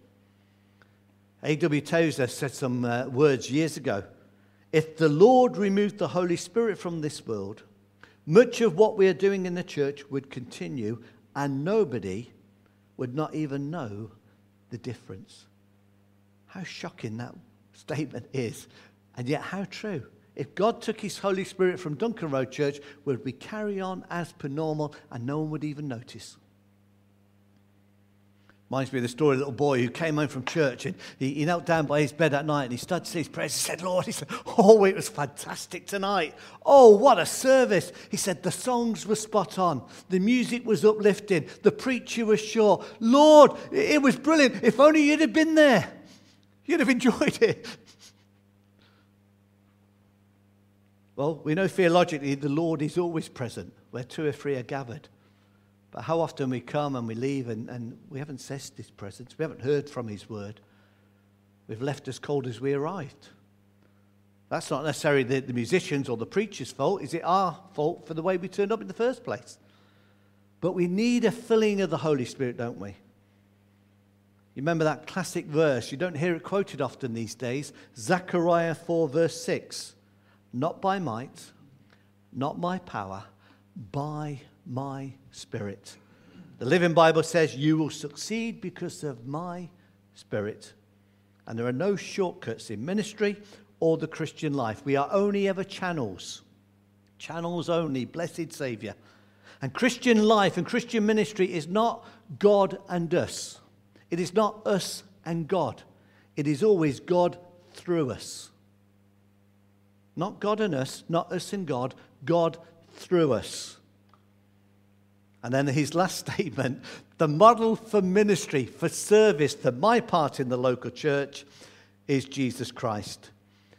S1: A W Tozer said some uh, words years ago. If the Lord removed the Holy Spirit from this world, much of what we are doing in the church would continue and nobody would not even know the difference. How shocking that statement is, and yet how true. If God took his Holy Spirit from Duncan Road Church, would we carry on as per normal and no one would even notice? Reminds me of the story of a little boy who came home from church and he, he knelt down by his bed at night and he started to say his prayers. He said, Lord, he said, oh, it was fantastic tonight. Oh, what a service. He said, the songs were spot on. The music was uplifting. The preacher was sure. Lord, it was brilliant. If only you'd have been there, you'd have enjoyed it. Well, we know theologically the Lord is always present where two or three are gathered. But how often we come and we leave and, and we haven't sensed his presence. We haven't heard from his word. We've left as cold as we arrived. That's not necessarily the, the musicians or the preacher's fault. Is it our fault for the way we turned up in the first place? But we need a filling of the Holy Spirit, don't we? You remember that classic verse? You don't hear it quoted often these days. Zechariah four verse six. Not by might, not by power, by my Spirit. The Living Bible says you will succeed because of my Spirit. And there are no shortcuts in ministry or the Christian life. We are only ever channels. Channels only, blessed Saviour. And Christian life and Christian ministry is not God and us. It is not us and God. It is always God through us. Not God and us, not us and God, God through us. And then his last statement, the model for ministry, for service, for my part in the local church is Jesus Christ.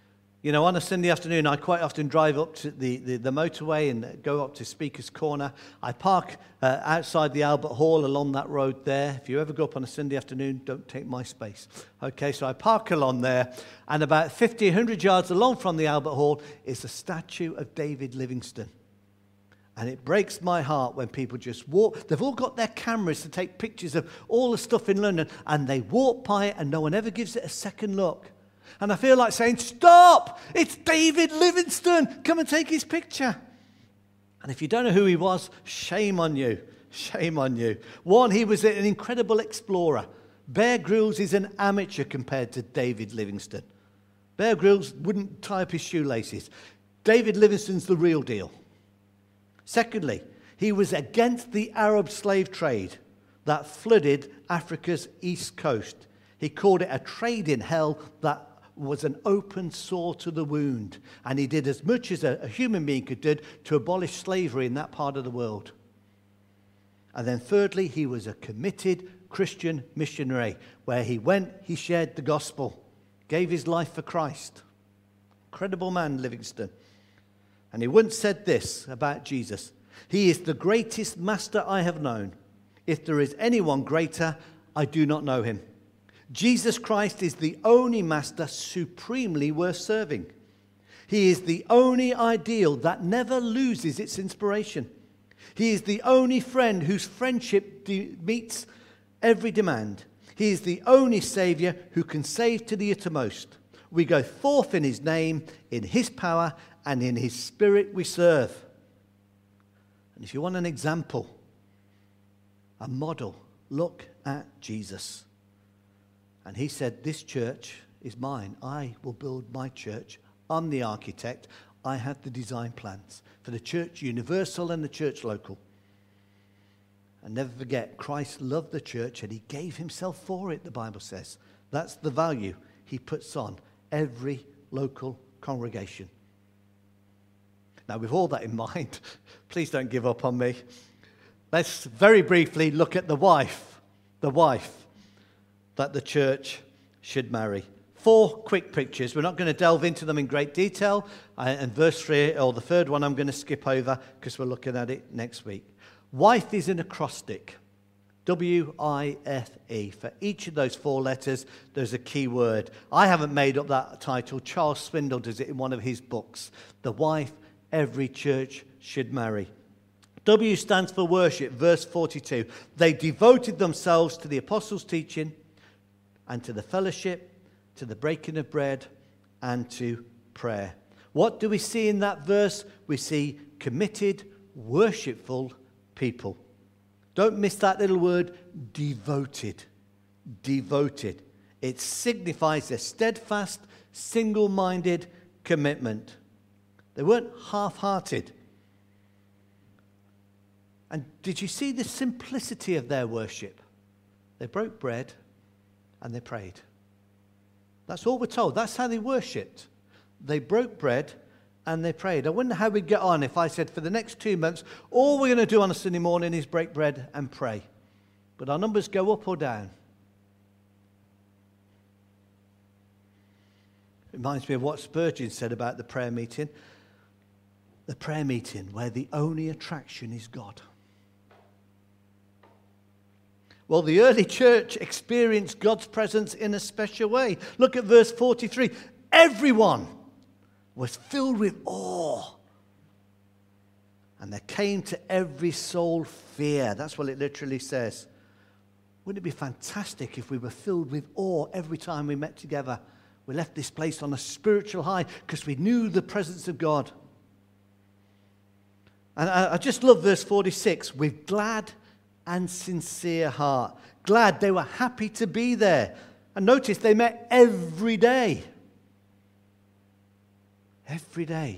S1: You know, on a Sunday afternoon, I quite often drive up to the, the, the motorway and go up to Speaker's Corner. I park uh, outside the Albert Hall along that road there. If you ever go up on a Sunday afternoon, don't take my space. Okay, so I park along there, and about fifty, one hundred yards along from the Albert Hall is a statue of David Livingstone. And it breaks my heart when people just walk. They've all got their cameras to take pictures of all the stuff in London, and they walk by it and no one ever gives it a second look. And I feel like saying, stop! It's David Livingstone! Come and take his picture. And if you don't know who he was, shame on you. Shame on you. One, he was an incredible explorer. Bear Grylls is an amateur compared to David Livingstone. Bear Grylls wouldn't tie up his shoelaces. David Livingstone's the real deal. Secondly, he was against the Arab slave trade that flooded Africa's east coast. He called it a trade in hell that was an open sore to the wound. And he did as much as a, a human being could do to abolish slavery in that part of the world. And then thirdly, he was a committed Christian missionary. Where he went, he shared the gospel, gave his life for Christ. Incredible man, Livingstone. And he once said this about Jesus: he is the greatest master I have known. If there is anyone greater, I do not know him. Jesus Christ is the only master supremely worth serving. He is the only ideal that never loses its inspiration. He is the only friend whose friendship de- meets every demand. He is the only Saviour who can save to the uttermost. We go forth in his name, in his power, and in his spirit we serve. And if you want an example, a model, look at Jesus. And he said, this church is mine. I will build my church. I'm the architect. I have the design plans for the church universal and the church local. And never forget, Christ loved the church and he gave himself for it, the Bible says. That's the value he puts on every local congregation. Now, with all that in mind, please don't give up on me. Let's very briefly look at the wife, the wife that the church should marry. Four quick pictures. We're not going to delve into them in great detail. Uh, and verse three, or the third one, I'm going to skip over because we're looking at it next week. Wife is an acrostic. W I F E. For each of those four letters, there's a key word. I haven't made up that title. Charles Swindoll does it in one of his books. The wife every church should marry. W stands for worship, verse forty-two. They devoted themselves to the apostles' teaching and to the fellowship, to the breaking of bread, and to prayer. What do we see in that verse? We see committed, worshipful people. Don't miss that little word, devoted. Devoted. It signifies a steadfast, single-minded commitment. They weren't half-hearted. And did you see the simplicity of their worship? They broke bread and they prayed. That's all we're told. That's how they worshipped. They broke bread and they prayed. I wonder how we'd get on if I said for the next two months, all we're going to do on a Sunday morning is break bread and pray. But our numbers go up or down. Reminds me of what Spurgeon said about the prayer meeting. The prayer meeting where the only attraction is God. Well, the early church experienced God's presence in a special way. Look at verse forty-three. Everyone was filled with awe. And there came to every soul fear. That's what it literally says. Wouldn't it be fantastic if we were filled with awe every time we met together? We left this place on a spiritual high because we knew the presence of God. And I, I just love verse forty-six. With glad and sincere heart. Glad, they were happy to be there. And notice they met every day. Every day.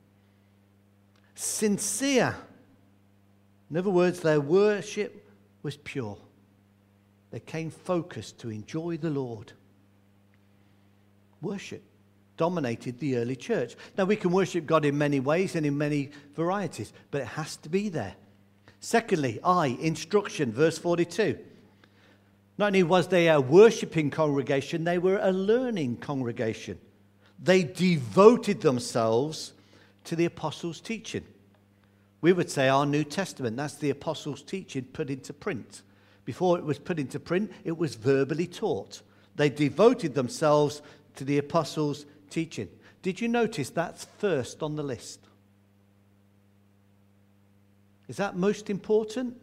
S1: Sincere. In other words, their worship was pure. They came focused to enjoy the Lord. Worship dominated the early church. Now, we can worship God in many ways and in many varieties, but it has to be there. Secondly, I, instruction, verse forty-two. Not only was they a worshipping congregation, they were a learning congregation. They devoted themselves to the apostles' teaching. We would say our New Testament, that's the apostles' teaching put into print. Before it was put into print, it was verbally taught. They devoted themselves to the apostles' teaching. Did you notice that's first on the list? Is that most important?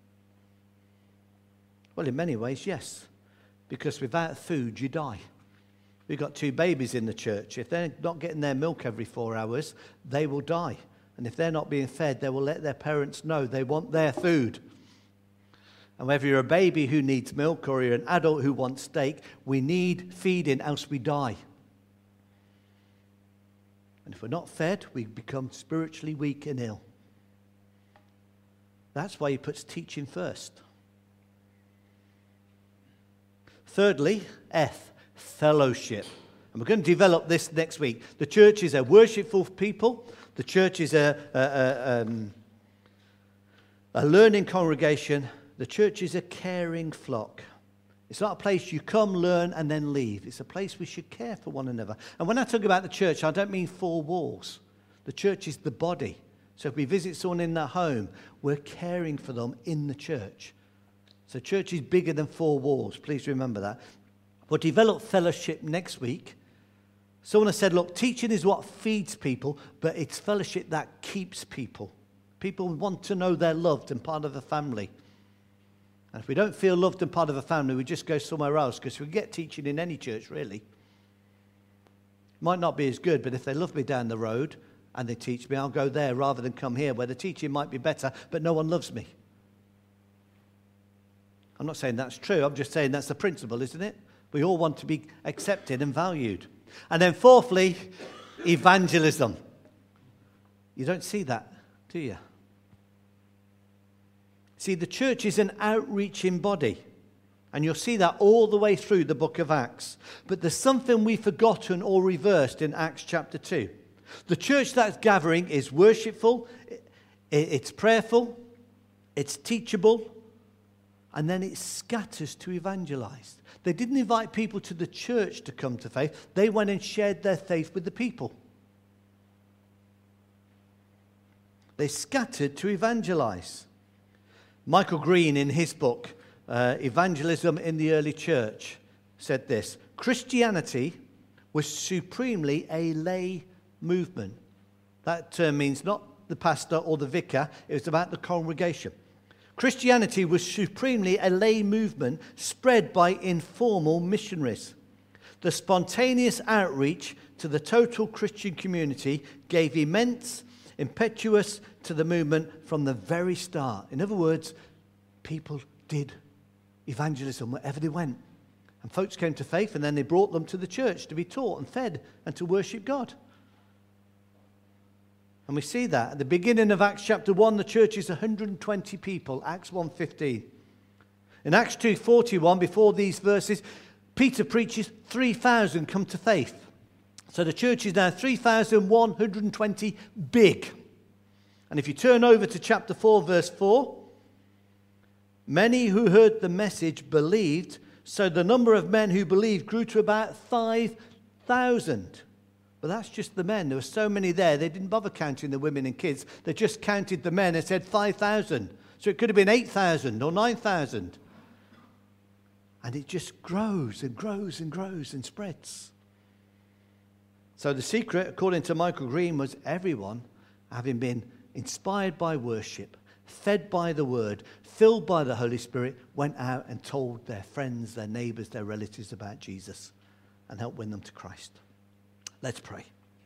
S1: Well, in many ways, yes. Because without food, you die. We've got two babies in the church. If they're not getting their milk every four hours, they will die. And if they're not being fed, they will let their parents know they want their food. And whether you're a baby who needs milk or you're an adult who wants steak, we need feeding, else we die. And if we're not fed, we become spiritually weak and ill. That's why he puts teaching first. Thirdly, F, fellowship. And we're going to develop this next week. The church is a worshipful people. The church is a, a, a, um, a learning congregation. The church is a caring flock. It's not a place you come, learn, and then leave. It's a place we should care for one another. And when I talk about the church, I don't mean four walls. The church is the body. So if we visit someone in their home, we're caring for them in the church. So church is bigger than four walls. Please remember that. We'll develop fellowship next week. Someone has said, look, teaching is what feeds people, but it's fellowship that keeps people. People want to know they're loved and part of a family. And if we don't feel loved and part of a family, we just go somewhere else, because we get teaching in any church, really. Might not be as good, but if they love me down the road and they teach me, I'll go there rather than come here, where the teaching might be better, but no one loves me. I'm not saying that's true. I'm just saying that's the principle, isn't it? We all want to be accepted and valued. And then fourthly, evangelism. You don't see that, do you? See, the church is an outreaching body. And you'll see that all the way through the book of Acts. But there's something we've forgotten or reversed in Acts chapter two. The church that's gathering is worshipful, it's prayerful, it's teachable, and then it scatters to evangelize. They didn't invite people to the church to come to faith. They went and shared their faith with the people. They scattered to evangelize. Michael Green, in his book, uh, Evangelism in the Early Church, said this: Christianity was supremely a lay movement. That term means not the pastor or the vicar, it was about the congregation. Christianity was supremely a lay movement spread by informal missionaries. The spontaneous outreach to the total Christian community gave immense impetus to the movement from the very start. In other words, people did evangelism wherever they went. And folks came to faith, and then they brought them to the church to be taught and fed and to worship God. And we see that. At the beginning of Acts chapter one, the church is one hundred twenty people, Acts one fifteen. In Acts two forty-one, before these verses, Peter preaches, three thousand come to faith. So the church is now three thousand one hundred twenty big. And if you turn over to chapter four, verse four, many who heard the message believed, so the number of men who believed grew to about five thousand. But that's just the men. There were so many there, they didn't bother counting the women and kids. They just counted the men and said five thousand. So it could have been eight thousand or nine thousand. And it just grows and grows and grows and spreads. So the secret, according to Michael Green, was everyone, having been inspired by worship, fed by the word, filled by the Holy Spirit, went out and told their friends, their neighbors, their relatives about Jesus and helped win them to Christ. Let's pray.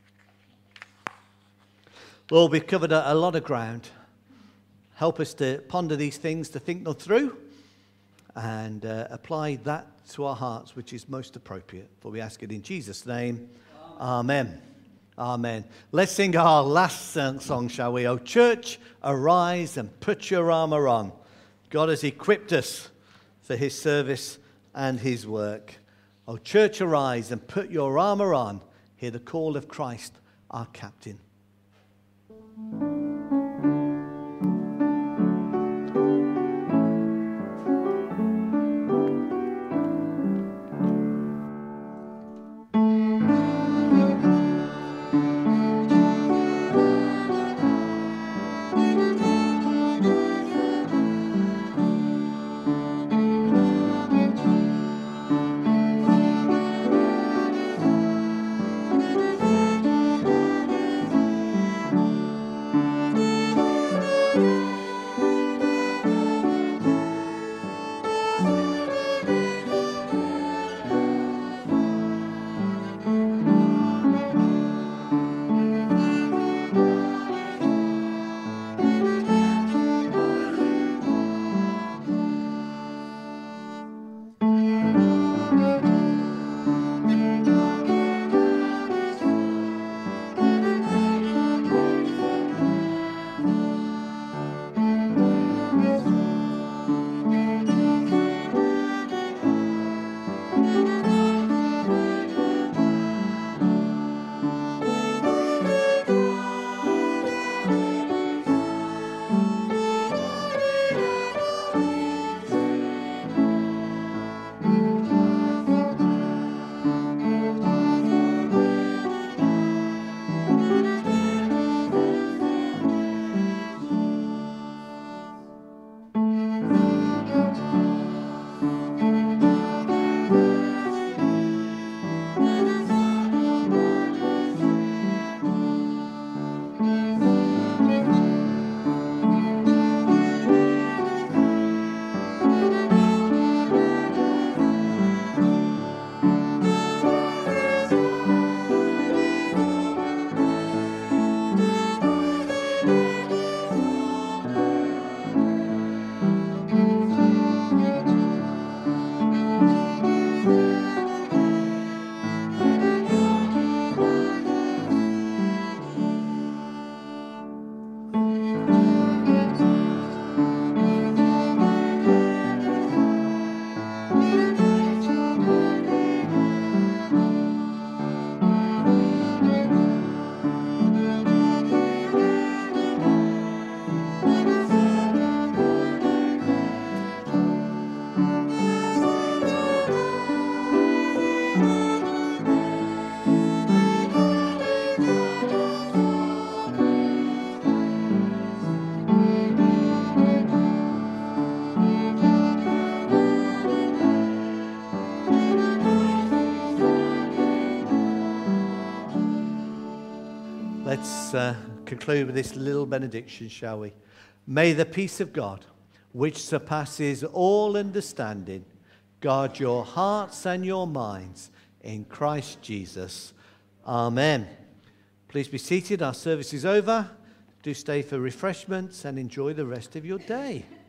S1: Lord, we've covered a, a lot of ground. Help us to ponder these things, to think them through, and uh, apply that to our hearts, which is most appropriate. For we ask it in Jesus' name. Amen. Amen. Let's sing our last song, shall we? Oh, church, arise and put your armor on. God has equipped us for his service and his work. Oh, church, arise and put your armor on. Hear the call of Christ, our captain. Let's uh, conclude with this little benediction, shall we? May the peace of God, which surpasses all understanding, guard your hearts and your minds in Christ Jesus. Amen. Please be seated. Our service is over. Do stay for refreshments and enjoy the rest of your day.